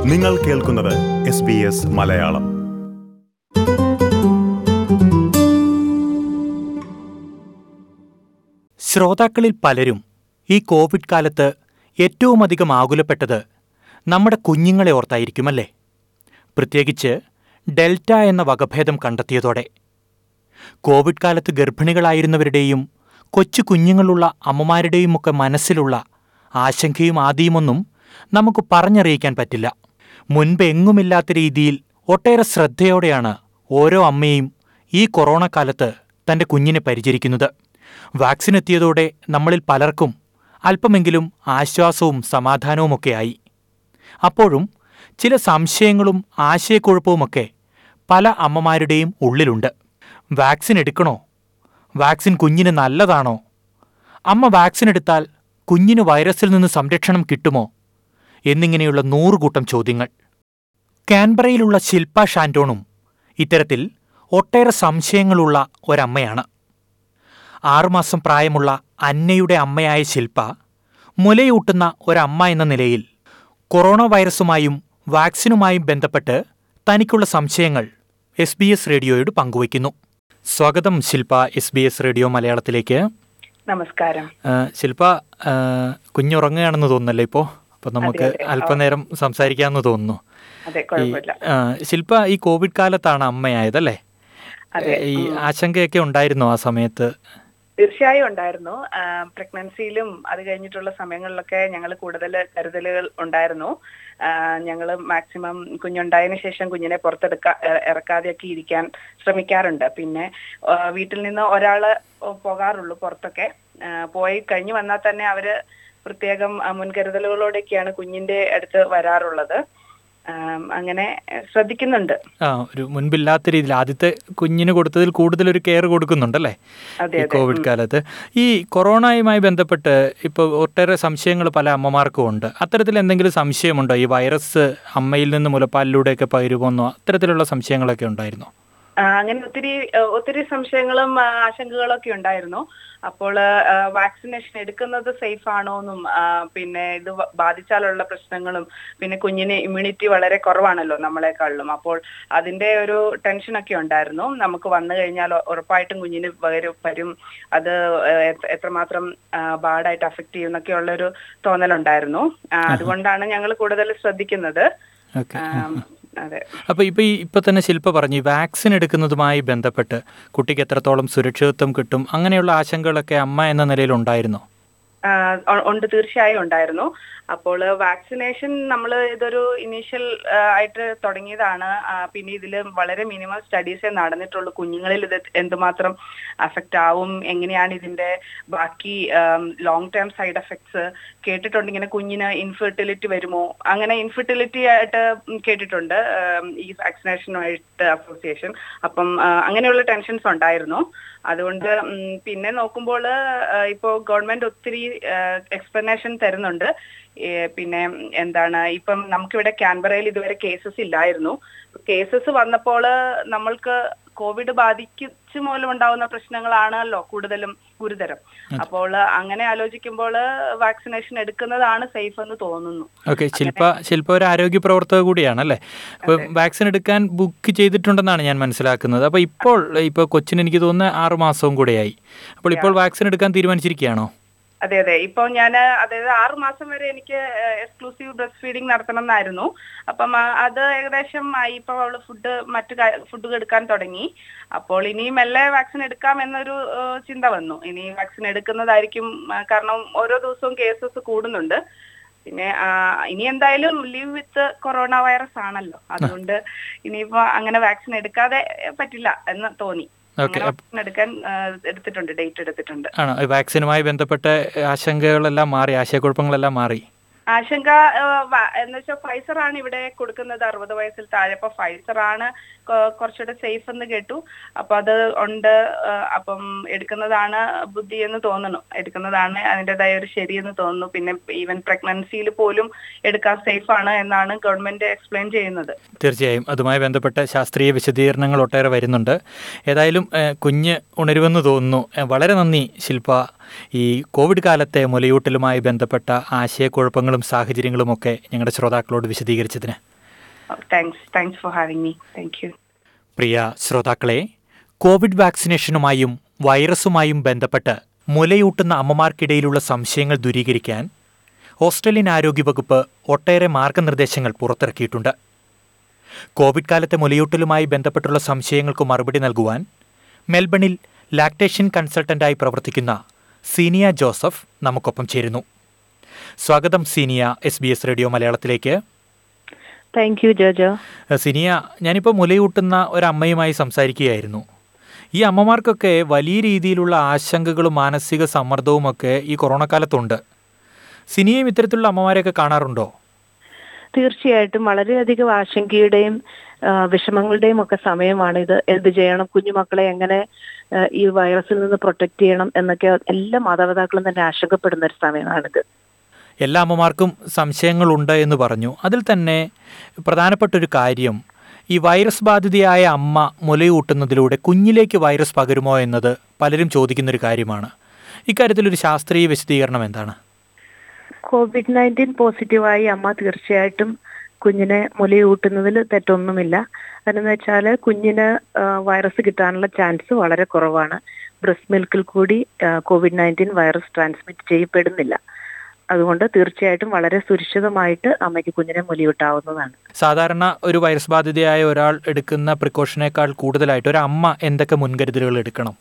നിങ്ങൾ കേൾക്കുന്നത് SBS മലയാളം. ശ്രോതാക്കളിൽ പലരും ഈ കോവിഡ് കാലത്ത് ഏറ്റവും അധികം ആകുലപ്പെട്ടത് നമ്മുടെ കുഞ്ഞുങ്ങളെ ഓർത്തായിരിക്കുമല്ലേ? പ്രത്യേകിച്ച് ഡെൽറ്റ എന്ന വകഭേദം കണ്ടെത്തിയതോടെ. കോവിഡ് കാലത്ത് ഗർഭിണികളായിരുന്നവരുടെയും കൊച്ചു കുഞ്ഞുങ്ങളുള്ള അമ്മമാരുടെയുമൊക്കെ മനസ്സിലുള്ള ആശങ്കയും ആദിയുമൊന്നും നമുക്ക് പറഞ്ഞറിയിക്കാൻ പറ്റില്ല. മുൻപ് എങ്ങുമില്ലാത്ത രീതിയിൽ ഒട്ടേറെ ശ്രദ്ധയോടെയാണ് ഓരോ അമ്മയും ഈ കൊറോണ കാലത്ത് തൻ്റെ കുഞ്ഞിനെ പരിചരിക്കുന്നത്. വാക്സിൻ എത്തിയതോടെ നമ്മളിൽ പലർക്കും അല്പമെങ്കിലും ആശ്വാസവും സമാധാനവുമൊക്കെയായി. അപ്പോഴും ചില സംശയങ്ങളും ആശയക്കുഴപ്പവുമൊക്കെ പല അമ്മമാരുടെയും ഉള്ളിലുണ്ട്. വാക്സിൻ എടുക്കണോ? വാക്സിൻ കുഞ്ഞിന് നല്ലതാണോ? അമ്മ വാക്സിൻ എടുത്താൽ കുഞ്ഞിന് വൈറസിൽ നിന്ന് സംരക്ഷണം കിട്ടുമോ? എന്നിങ്ങനെയുള്ള 100 കൂട്ടം ചോദ്യങ്ങൾ. കാൻബറയിലുള്ള ശില്പ ഷാന്റോണും ഇത്തരത്തിൽ ഒട്ടേറെ സംശയങ്ങളുള്ള ഒരമ്മയാണ്. 6 മാസം പ്രായമുള്ള അന്നയുടെ അമ്മയായ ശില്പ മുലയൂട്ടുന്ന ഒരമ്മ എന്ന നിലയിൽ കൊറോണ വൈറസുമായും വാക്സിനുമായും ബന്ധപ്പെട്ട് തനിക്കുള്ള സംശയങ്ങൾ SBS റേഡിയോയോട് പങ്കുവയ്ക്കുന്നു. സ്വാഗതം ശില്പ SBS റേഡിയോ മലയാളത്തിലേക്ക്. നമസ്കാരം. ശില്പ, കുഞ്ഞുറങ്ങുകയാണെന്ന് തോന്നുന്നല്ലേ ഇപ്പോൾ? അപ്പം നമുക്ക് അല്പനേരം സംസാരിക്കാമെന്ന് തോന്നുന്നു. ശില്പ, ഈ കോവിഡ് കാലത്താണ് അമ്മയായതല്ലേ? ഈ ആശങ്കയൊക്കെ ഉണ്ടായിരുന്നോ ആ സമയത്ത്? തീർച്ചയായും ഉണ്ടായിരുന്നു. പ്രഗ്നൻസിയിലും അത് കഴിഞ്ഞിട്ടുള്ള സമയങ്ങളിലൊക്കെ ഞങ്ങൾ കൂടുതൽ കരുതലുകൾ ഉണ്ടായിരുന്നു. ഞങ്ങൾ മാക്സിമം കുഞ്ഞുണ്ടായതിനു ശേഷം കുഞ്ഞിനെ ഇറക്കാതെയൊക്കെ ഇരിക്കാൻ ശ്രമിക്കാറുണ്ട്. പിന്നെ വീട്ടിൽ നിന്ന് ഒരാള് പോകാറുള്ളൂ പുറത്തൊക്കെ. പോയി കഴിഞ്ഞു വന്നാൽ തന്നെ അവര് പ്രത്യേകം മുൻകരുതലുകളോടെയൊക്കെയാണ് കുഞ്ഞിന്റെ അടുത്ത് വരാറുള്ളത്. അങ്ങനെ ശ്രദ്ധിക്കുന്നുണ്ട്. ഒരു മുൻപില്ലാത്ത രീതിയിൽ ആദ്യത്തെ കുഞ്ഞിന് കൊടുത്തതിൽ കൂടുതൽ ഒരു കെയർ കൊടുക്കുന്നുണ്ടല്ലേ ഈ കോവിഡ് കാലത്ത്? ഈ കൊറോണയുമായി ബന്ധപ്പെട്ട് ഇപ്പോൾ ഒട്ടേറെ സംശയങ്ങൾ പല അമ്മമാർക്കും ഉണ്ട്. അത്തരത്തിൽ എന്തെങ്കിലും സംശയമുണ്ടോ? ഈ വൈറസ് അമ്മയിൽ നിന്ന് മുലപ്പാലിലൂടെയൊക്കെ പകരുമോന്നോ അത്തരത്തിലുള്ള സംശയങ്ങളൊക്കെ ഉണ്ടായിരുന്നോ? അങ്ങനെ ഒത്തിരി സംശയങ്ങളും ആശങ്കകളൊക്കെ ഉണ്ടായിരുന്നു. അപ്പോൾ വാക്സിനേഷൻ എടുക്കുന്നത് സേഫ് ആണോന്നും, പിന്നെ ഇത് ബാധിച്ചാലുള്ള പ്രശ്നങ്ങളും, പിന്നെ കുഞ്ഞിന് ഇമ്മ്യൂണിറ്റി വളരെ കുറവാണല്ലോ നമ്മളെക്കാളിലും. അപ്പോൾ അതിന്റെ ഒരു ടെൻഷനൊക്കെ ഉണ്ടായിരുന്നു. നമുക്ക് വന്നു കഴിഞ്ഞാൽ ഉറപ്പായിട്ടും കുഞ്ഞിന് വരും, അത് എത്രമാത്രം ബാഡായിട്ട് അഫക്ട് ചെയ്യുന്നൊക്കെ ഉള്ളൊരു തോന്നലുണ്ടായിരുന്നു. അതുകൊണ്ടാണ് ഞങ്ങൾ കൂടുതൽ ശ്രദ്ധിക്കുന്നത്. അപ്പോൾ ഇപ്പൊ തന്നെ ശില്പ പറഞ്ഞു, വാക്സിൻ എടുക്കുന്നതുമായി ബന്ധപ്പെട്ട് കുട്ടിക്ക് എത്രത്തോളം സുരക്ഷിതത്വം കിട്ടും, അങ്ങനെയുള്ള ആശങ്കകളൊക്കെ അമ്മ എന്ന നിലയിൽ ഉണ്ടായിരുന്നോ? ഉണ്ട്, തീർച്ചയായും ഉണ്ടായിരുന്നു. അപ്പോൾ വാക്സിനേഷൻ നമ്മൾ ഇതൊരു ഇനീഷ്യൽ ആയിട്ട് തുടങ്ങിയതാണ്. പിന്നെ ഇതിൽ വളരെ മിനിമം സ്റ്റഡീസേ നടന്നിട്ടുള്ളൂ. കുഞ്ഞുങ്ങളിൽ ഇത് എന്തുമാത്രം അഫക്റ്റ് ആവും, എങ്ങനെയാണ് ഇതിന്റെ ബാക്കി ലോങ് ടേം സൈഡ് എഫക്ട്സ് കേട്ടിട്ടുണ്ട്. ഇങ്ങനെ കുഞ്ഞിന് ഇൻഫെർട്ടിലിറ്റി വരുമോ, അങ്ങനെ ഇൻഫെർട്ടിലിറ്റി ആയിട്ട് കേട്ടിട്ടുണ്ട് ഈ വാക്സിനേഷനുമായിട്ട് അസോസിയേഷൻ. അപ്പം അങ്ങനെയുള്ള ടെൻഷൻസ് ഉണ്ടായിരുന്നു. അതുകൊണ്ട് പിന്നെ നോക്കുമ്പോൾ ഇപ്പോൾ ഗവൺമെന്റ് ഒത്തിരി എക്സ്പ്ലനേഷൻ തരുന്നുണ്ട്. പിന്നെ എന്താണ്, ഇപ്പം നമുക്കിവിടെ കാൻബറയിൽ ഇതുവരെ കേസസ് ഇല്ലായിരുന്നു. കേസസ് വന്നപ്പോൾ നമ്മൾക്ക് കോവിഡ് ബാധിച്ചു മൂലം ഉണ്ടാവുന്ന പ്രശ്നങ്ങളാണല്ലോ കൂടുതലും ഗുരുതരം. അപ്പോൾ അങ്ങനെ ആലോചിക്കുമ്പോൾ വാക്സിനേഷൻ എടുക്കുന്നതാണ് സേഫ് എന്ന് തോന്നുന്നു. ഓക്കെ, ശില്പ ഒരു ആരോഗ്യ പ്രവർത്തക കൂടിയാണല്ലേ? അപ്പോൾ വാക്സിൻ എടുക്കാൻ ബുക്ക് ചെയ്തിട്ടുണ്ടെന്നാണ് ഞാൻ മനസ്സിലാക്കുന്നത്. അപ്പോൾ ഇപ്പോൾ കൊച്ചിന് എനിക്ക് തോന്നുന്നത് 6 മാസവും കൂടെയായി. അപ്പോൾ ഇപ്പോൾ വാക്സിൻ എടുക്കാൻ തീരുമാനിച്ചിരിക്കുകയാണോ? അതെ. ഇപ്പോൾ ഞാൻ 6 മാസം വരെ എനിക്ക് എക്സ്ക്ലൂസീവ് ബ്രസ്റ്റ് ഫീഡിങ് നടത്തണം എന്നായിരുന്നു. അപ്പം അത് ഏകദേശം ഇപ്പോൾ അവള് ഫുഡ് എടുക്കാൻ തുടങ്ങി. അപ്പോൾ ഇനിയും മെല്ലെ വാക്സിൻ എടുക്കാം എന്നൊരു ചിന്ത വന്നു. ഇനി വാക്സിൻ എടുക്കുന്നതായിരിക്കും, കാരണം ഓരോ ദിവസവും കേസസ് കൂടുന്നുണ്ട്. പിന്നെ ഇനി എന്തായാലും ലിവ് വിത്ത് കൊറോണ വൈറസ് ആണല്ലോ, അതുകൊണ്ട് ഇനിയിപ്പോ അങ്ങനെ വാക്സിൻ എടുക്കാതെ പറ്റില്ല എന്ന് തോന്നി. എടുത്തിട്ടുണ്ട്, ഡേറ്റ് എടുത്തിട്ടുണ്ട്. വാക്സിനുമായി ബന്ധപ്പെട്ട ആശങ്കകളെല്ലാം മാറി, ആശയക്കുഴപ്പങ്ങളെല്ലാം മാറി. ആശങ്ക എന്ന് വെച്ചാൽ ഫൈസർ ആണ് ഇവിടെ കൊടുക്കുന്നത് 60 വയസ്സിൽ താഴെ. അപ്പൊ ഫൈസർ ആണ് കുറച്ചുകൂടെ സേഫ് എന്ന് കേട്ടു. അപ്പൊ അത് ഉണ്ട്. അപ്പം എടുക്കുന്നതാണ് ബുദ്ധി എന്ന് തോന്നുന്നു, എടുക്കുന്നതാണ് അതിൻ്റെതായ ഒരു ശരിയെന്ന് തോന്നുന്നു. പിന്നെ ഈവൻ പ്രഗ്നൻസിയിൽ പോലും എടുക്കാൻ സേഫ് ആണ് എന്നാണ് ഗവൺമെന്റ് എക്സ്പ്ലെയിൻ ചെയ്യുന്നത്. തീർച്ചയായും അതുമായി ബന്ധപ്പെട്ട ശാസ്ത്രീയ വിശദീകരണങ്ങൾ ഒട്ടേറെ വരുന്നുണ്ട്. ഏതായാലും കുഞ്ഞ് ഉണരുമെന്ന് തോന്നുന്നു. വളരെ നന്ദി ശില്പ, ഈ കോവിഡ് കാലത്തെ മുലയൂട്ടലുമായി ബന്ധപ്പെട്ട ആശയക്കുഴപ്പങ്ങളും സാഹചര്യങ്ങളുമൊക്കെ ഞങ്ങളുടെ ശ്രോതാക്കളോട് വിശദീകരിച്ചതിന്. Thanks for having me. Thank you. പ്രിയ ശ്രോതാക്കളെ, കോവിഡ് വാക്സിനേഷനുമായും വൈറസുമായും ബന്ധപ്പെട്ട് മുലയൂട്ടുന്ന അമ്മമാർക്കിടയിലുള്ള സംശയങ്ങൾ ദൂരീകരിക്കാൻ ഓസ്ട്രേലിയൻ ആരോഗ്യവകുപ്പ് ഒട്ടേറെ മാർഗനിർദ്ദേശങ്ങൾ പുറത്തിറക്കിയിട്ടുണ്ട്. കോവിഡ് കാലത്തെ മുലയൂട്ടലുമായി ബന്ധപ്പെട്ടുള്ള സംശയങ്ങൾക്ക് മറുപടി നൽകുവാൻ മെൽബണിൽ ലാക്ടേഷൻ കൺസൾട്ടന്റായി പ്രവർത്തിക്കുന്ന സീനിയ ജോസഫ് നമുക്കൊപ്പം ചേരുന്നു. സ്വാഗതം സീനിയ SBS റേഡിയോ മലയാളത്തിലേക്ക്. Thank you Jojo. സിനിയ, ഞാനിപ്പോൾ മുലയൂട്ടുന്ന ഒരമ്മയുമായി സംസാരിക്കുകയായിരുന്നു. ഈ അമ്മമാർക്കൊക്കെ വലിയ രീതിയിലുള്ള ആശങ്കകളും മാനസിക സമ്മർദ്ദവുമൊക്കെ ഈ കൊറോണ കാലത്തുണ്ട്. സിനിയയും ഇത്തരത്തിലുള്ള അമ്മമാരെയൊക്കെ കാണാറുണ്ടോ? തീർച്ചയായിട്ടും വളരെയധികം ആശങ്കയുടെയും വിഷമങ്ങളുടെയും ഒക്കെ സമയമാണിത്. എന്ത് ചെയ്യണം, കുഞ്ഞുമക്കളെ എങ്ങനെ ഈ വൈറസിൽ നിന്ന് പ്രൊട്ടക്ട് ചെയ്യണം എന്നൊക്കെ എല്ലാ മാതാപിതാക്കളും തന്നെ ആശങ്കപ്പെടുന്ന ഒരു സമയമാണിത്. എല്ലാ അമ്മമാർക്കും സംശയങ്ങളുണ്ട് എന്ന് പറഞ്ഞു. അതിൽ തന്നെ പ്രധാനപ്പെട്ടൊരു കാര്യം, ഈ വൈറസ് ബാധിതയായ അമ്മ മുലയൂട്ടുന്നതിലൂടെ കുഞ്ഞിലേക്ക് വൈറസ് പകരുമോ എന്നത് പലരും ചോദിക്കുന്നൊരു കാര്യമാണ്. ഇക്കാര്യത്തിലൊരു ശാസ്ത്രീയ വിശദീകരണം എന്താണ്? COVID-19 പോസിറ്റീവായി അമ്മ തീർച്ചയായിട്ടും കുഞ്ഞിനെ മുലയൂട്ടുന്നതിൽ തെറ്റൊന്നുമില്ല. അതെന്ന് വെച്ചാൽ കുഞ്ഞിന് വൈറസ് കിട്ടാനുള്ള ചാൻസ് വളരെ കുറവാണ്. ബ്രസ്റ്റ് മിൽക്കിൽ കൂടി COVID-19 വൈറസ് ട്രാൻസ്മിറ്റ് ചെയ്യപ്പെടുന്നില്ല. അതുകൊണ്ട് തീർച്ചയായിട്ടും വളരെ സുരക്ഷിതമായിട്ട് അമ്മയ്ക്ക് കുഞ്ഞിനെ മുലയൂട്ടാവുന്നതാണ്. സാധാരണ ഒരു വൈറസ് ബാധിതയായ ഒരാൾ എടുക്കുന്ന പ്രിക്കോഷനേക്കാൾ കൂടുതലായിട്ട് ഒരു അമ്മ എന്തൊക്കെ മുൻകരുതലുകൾ എടുക്കണം?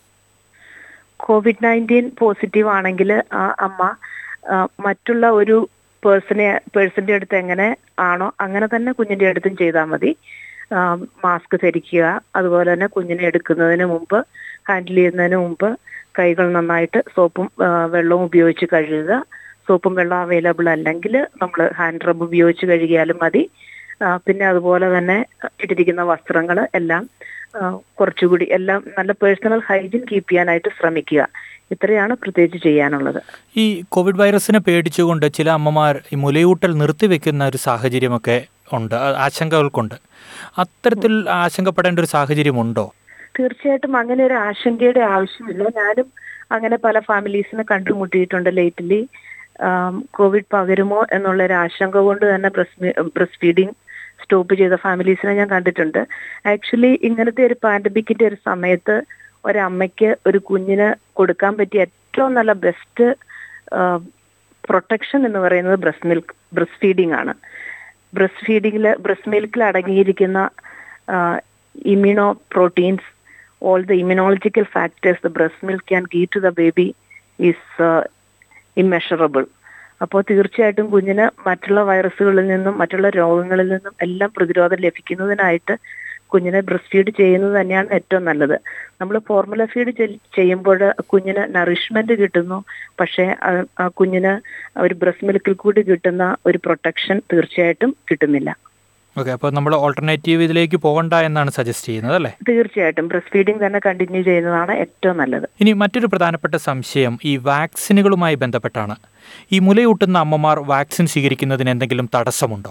COVID-19 പോസിറ്റീവ് ആണെങ്കിൽ ആ അമ്മ മറ്റുള്ള ഒരു പേഴ്സന്റെ അടുത്ത് എങ്ങനെ ആണോ അങ്ങനെ തന്നെ കുഞ്ഞിന്റെ അടുത്തും ചെയ്താൽ മതി. മാസ്ക് ധരിക്കുക, അതുപോലെ തന്നെ കുഞ്ഞിനെ എടുക്കുന്നതിന് മുമ്പ്, ഹാൻഡിൽ ചെയ്യുന്നതിന് മുമ്പ് കൈകൾ നന്നായിട്ട് സോപ്പും വെള്ളവും ഉപയോഗിച്ച് കഴുകുക. സോപ്പും വെള്ളം അവൈലബിൾ അല്ലെങ്കിൽ നമ്മൾ ഹാൻഡ് റബ്ബ് ഉപയോഗിച്ച് കഴുകിയാലും മതി. പിന്നെ അതുപോലെ തന്നെ ഇട്ടിരിക്കുന്ന വസ്ത്രങ്ങൾ എല്ലാം കുറച്ചുകൂടി എല്ലാം നല്ല പേഴ്സണൽ ഹൈജീൻ കീപ്പ് ചെയ്യാനായിട്ട് ശ്രമിക്കുക. ഇത്രയാണ് പ്രത്യേകിച്ച് ചെയ്യാനുള്ളത്. ഈ കോവിഡ് വൈറസിനെ പേടിച്ചുകൊണ്ട് ചില അമ്മമാർ ഈ മുലയൂട്ടൽ നിർത്തിവെക്കുന്ന ഒരു സാഹചര്യമൊക്കെ ഉണ്ട്, ആശങ്കകൾക്കുണ്ട്. അത്തരത്തിൽ ആശങ്കപ്പെടേണ്ട ഒരു സാഹചര്യമുണ്ടോ? തീർച്ചയായിട്ടും അങ്ങനെ ഒരു ആശങ്കയുടെ ആവശ്യമില്ല. ഞാനും അങ്ങനെ പല ഫാമിലീസിനെ കണ്ടുമുട്ടിയിട്ടുണ്ട് ലേറ്റ്ലി. കോവിഡ് പകരുമോ എന്നുള്ളൊരു ആശങ്ക കൊണ്ട് തന്നെ ബ്രസ്റ്റ് ഫീഡിങ് സ്റ്റോപ്പ് ചെയ്ത ഫാമിലീസിനെ ഞാൻ കണ്ടിട്ടുണ്ട്. ആക്ച്വലി ഇങ്ങനത്തെ ഒരു പാൻഡമിക്കിന്റെ ഒരു സമയത്ത് ഒരമ്മയ്ക്ക് ഒരു കുഞ്ഞിന് കൊടുക്കാൻ പറ്റിയ ഏറ്റവും നല്ല ബെസ്റ്റ് പ്രൊട്ടക്ഷൻ എന്ന് പറയുന്നത് ബ്രസ്റ്റ് ഫീഡിംഗ് ആണ്. ബ്രസ്റ്റ് മിൽക്കിൽ അടങ്ങിയിരിക്കുന്ന immuno proteins, all the immunological factors the breast milk can give to the baby is immeasurable. അപ്പോൾ തീർച്ചയായിട്ടും കുഞ്ഞിന് മറ്റുള്ള വൈറസുകളിൽ നിന്നും മറ്റുള്ള രോഗങ്ങളിൽ നിന്നും എല്ലാം പ്രതിരോധം ലഭിക്കുന്നതിനായിട്ട് കുഞ്ഞിനെ ബ്രസ്റ്റ് ഫീഡ് ചെയ്യുന്നത് തന്നെയാണ് ഏറ്റവും നല്ലത്. നമ്മൾ ഫോർമുല ഫീഡ് ചെയ്യുമ്പോൾ കുഞ്ഞിന് നറിഷ്മെന്റ് കിട്ടുന്നു, പക്ഷേ ആ കുഞ്ഞിന് ഒരു ബ്രസ്റ്റ് മിൽക്കിൽ കൂടി കിട്ടുന്ന ഒരു പ്രൊട്ടക്ഷൻ തീർച്ചയായിട്ടും കിട്ടുന്നില്ല. ഓക്കെ, അപ്പോൾ നമ്മൾ ഓൾട്ടർനേറ്റീവ് ഇതിലേക്ക് പോകണ്ട എന്നാണ് സജസ്റ്റ് ചെയ്യുന്നത് അല്ലേ? തീർച്ചയായിട്ടും ബ്രസ്റ്റ് ഫീഡിംഗ് തന്നെ കണ്ടിന്യൂ ചെയ്യുന്നതാണ് ഏറ്റവും നല്ലത്. ഇനി മറ്റൊരു പ്രധാനപ്പെട്ട സംശയം ഈ വാക്സിനുകളുമായി ബന്ധപ്പെട്ടാണ്. ഈ മുലയൂട്ടുന്ന അമ്മമാർ വാക്സിൻ സ്വീകരിക്കുന്നതിന് എന്തെങ്കിലും തടസ്സമുണ്ടോ?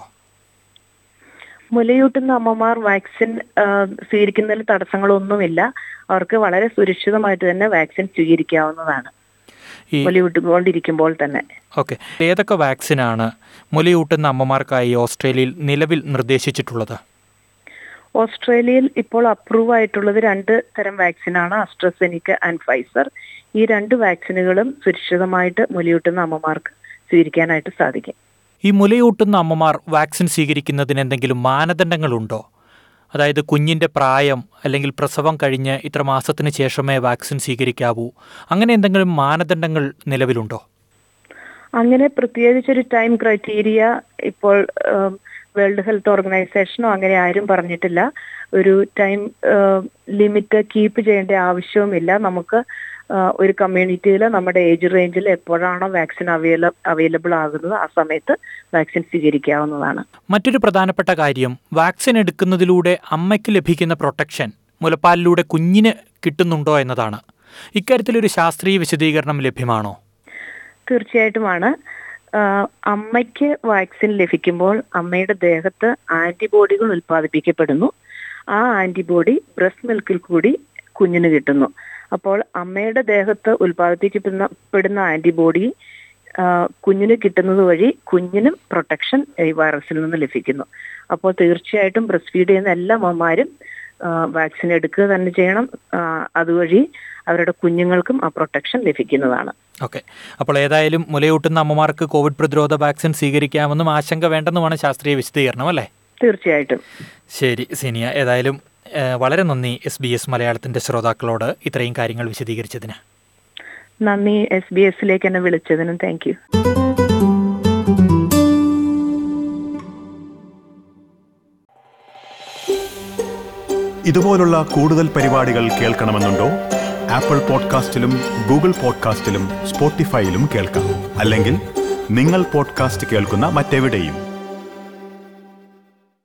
മുലയൂട്ടുന്ന അമ്മമാർ വാക്സിൻ സ്വീകരിക്കുന്നതിൽ തടസ്സങ്ങളൊന്നുമില്ല. അവർക്ക് വളരെ സുരക്ഷിതമായിട്ട് തന്നെ വാക്സിൻ സ്വീകരിക്കാവുന്നതാണ് മുലയൂട്ടുകൊണ്ടിരിക്കുമ്പോൾ തന്നെ. ഓക്കെ, ഏതൊക്കെ വാക്സിനാണ് മുലയൂട്ടുന്ന അമ്മമാർക്കായി ഓസ്ട്രേലിയയിൽ നിലവിൽ നിർദ്ദേശിച്ചിട്ടുള്ളത്? ഓസ്ട്രേലിയയിൽ ഇപ്പോൾ അപ്രൂവ് ആയിട്ടുള്ളത് 2 തരം വാക്സിനാണ്, അസ്ട്രസെനിക്ക ആൻഡ് ഫൈസർ. ഈ 2 വാക്സിനുകളും സുരക്ഷിതമായിട്ട് മുലയൂട്ടുന്ന അമ്മമാർക്ക് സ്വീകരിക്കാനായിട്ട് സാധിക്കും. ഈ മുലയൂട്ടുന്ന അമ്മമാർ വാക്സിൻ സ്വീകരിക്കുന്നതിന് എന്തെങ്കിലും മാനദണ്ഡങ്ങളുണ്ടോ? അതായത് കുഞ്ഞിൻ്റെ പ്രായം അല്ലെങ്കിൽ പ്രസവം കഴിഞ്ഞ് ഇത്ര മാസത്തിന് ശേഷമേ വാക്സിൻ സ്വീകരിക്കാവൂ, അങ്ങനെ എന്തെങ്കിലും മാനദണ്ഡങ്ങൾ നിലവിലുണ്ടോ? അങ്ങനെ പ്രത്യേകിച്ചൊരു ടൈം ക്രൈറ്റീരിയ ഇപ്പോൾ വേൾഡ് ഹെൽത്ത് ഓർഗനൈസേഷനോ അങ്ങനെ ആരും പറഞ്ഞിട്ടില്ല. ഒരു ടൈം ലിമിറ്റ് കീപ്പ് ചെയ്യേണ്ട ആവശ്യവുമില്ല. നമുക്ക് ഒരു കമ്മ്യൂണിറ്റിയിൽ നമ്മുടെ ഏജ് റേഞ്ചിൽ എപ്പോഴാണോ വാക്സിൻ അവൈലബിൾ ആകുന്നത് ആ സമയത്ത് വാക്സിൻ സ്വീകരിക്കാവുന്നതാണ്. മറ്റൊരു പ്രധാനപ്പെട്ട കാര്യം, വാക്സിൻ എടുക്കുന്നതിലൂടെ അമ്മയ്ക്ക് ലഭിക്കുന്ന പ്രൊട്ടക്ഷൻ മുലപ്പാലിലൂടെ കുഞ്ഞിന് കിട്ടുന്നുണ്ടോ എന്നതാണ്. ഇക്കാര്യത്തിലൊരു ശാസ്ത്രീയ വിശദീകരണം ലഭ്യമാണോ? തീർച്ചയായിട്ടുമാണ്. അമ്മയ്ക്ക് വാക്സിൻ ലഭിക്കുമ്പോൾ അമ്മയുടെ ദേഹത്ത് ആന്റിബോഡികൾ ഉൽപ്പാദിപ്പിക്കപ്പെടുന്നു. ആ ആന്റിബോഡി ബ്രസ്റ്റ് മിൽക്കിൽ കൂടി കുഞ്ഞിന് കിട്ടുന്നു. അപ്പോൾ അമ്മയുടെ ദേഹത്ത് ഉൽപ്പാദിപ്പിക്കപ്പെടുന്ന ആന്റിബോഡി കുഞ്ഞിന് കിട്ടുന്നത് വഴി കുഞ്ഞിനും പ്രൊട്ടക്ഷൻ ഈ വൈറസിൽ നിന്ന് ലഭിക്കുന്നു. അപ്പോൾ തീർച്ചയായിട്ടും ബ്രസ്റ്റ് ഫീഡ് ചെയ്യുന്ന എല്ലാ അമ്മമാരും വാക്സിൻ എടുക്കുക തന്നെ ചെയ്യണം. അതുവഴി അവരുടെ കുഞ്ഞുങ്ങൾക്കും ആ പ്രൊട്ടക്ഷൻ ലഭിക്കുന്നതാണ്. ഓക്കെ, അപ്പോൾ ഏതായാലും മുലയൂട്ടുന്ന അമ്മമാർക്ക് കോവിഡ് പ്രതിരോധ വാക്സിൻ സ്വീകരിക്കാമെന്നും ആശങ്ക വേണ്ടെന്നുമാണ് ശാസ്ത്രീയ വിശദീകരണം അല്ലേ? തീർച്ചയായിട്ടും. ശരി സിനിയ, ഏതായാലും വളരെ നന്ദി SBS മലയാളത്തിൻ്റെ ശ്രോതാക്കളോട് ഇത്രയും കാര്യങ്ങൾ വിശദീകരിച്ചതിന്. നന്ദി SBS എന്നെ വിളിച്ചതിനും. Thank you. ഇതുപോലുള്ള കൂടുതൽ പരിപാടികൾ കേൾക്കണമെന്നുണ്ടോ? ആപ്പിൾ പോഡ്കാസ്റ്റിലും ഗൂഗിൾ പോഡ്കാസ്റ്റിലും സ്പോട്ടിഫൈയിലും കേൾക്കാം. അല്ലെങ്കിൽ നിങ്ങൾ പോഡ്കാസ്റ്റ് കേൾക്കുന്ന മറ്റെവിടെയും.